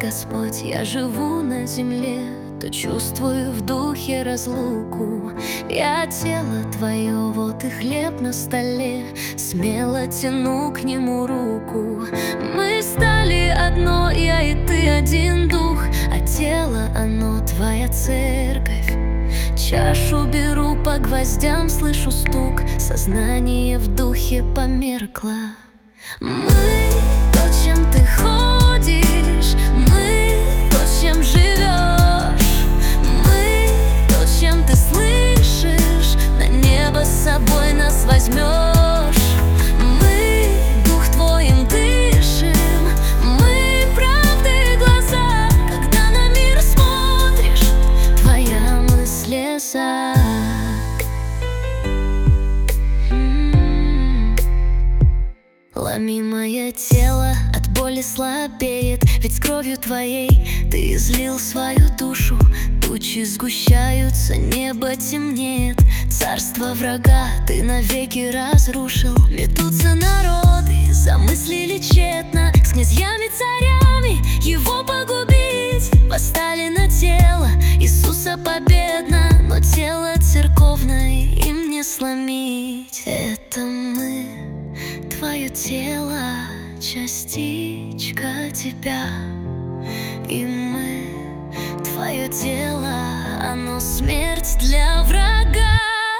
Господь, я живу на земле, то чувствую в духе разлуку. Я тело Твое, вот и хлеб на столе, смело тяну к нему руку. Мы стали одно, я и ты один дух, а тело оно Твоя церковь. Чашу беру, по гвоздям слышу стук, сознание в духе померкло. Мы то, чем ты ходишь, мы то, чем живешь, мы то, чем ты слышишь, на небо с собой нас возьмешь. Мы дух твоим дышим, мы правды глаза, когда на мир смотришь, твоя мысль леса. Ломи мое тело, от боли слабеет, ведь с кровью твоей ты излил свою душу. Тучи сгущаются, небо темнеет, царство врага ты навеки разрушил. Метутся народы, замыслили тщетно, с князьями-царями его погубить. Восстали на тело Иисуса победно, но тело церковное им не сломить. Это мы, твое тело, частичка тебя, и мы, твое тело, оно смерть для врага.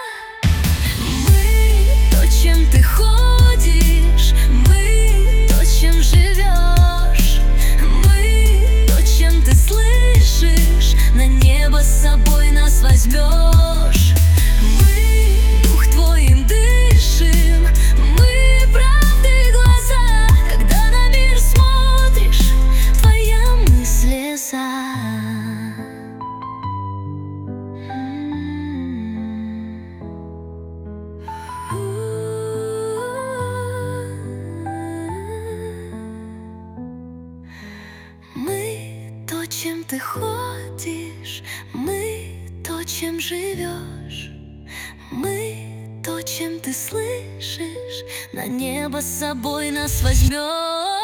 Мы то, чем ты ходишь, мы то, чем живешь, мы то, чем ты слышишь, на небо с собой нас возьмешь. Мы дух твоим дышим, мы правды глаза, когда на мир смотришь, твоя мысль леса. Мы то, чем ты ходишь, мы то, чем живешь, мы то, чем ты слышишь, на небо с собой нас возьмешь.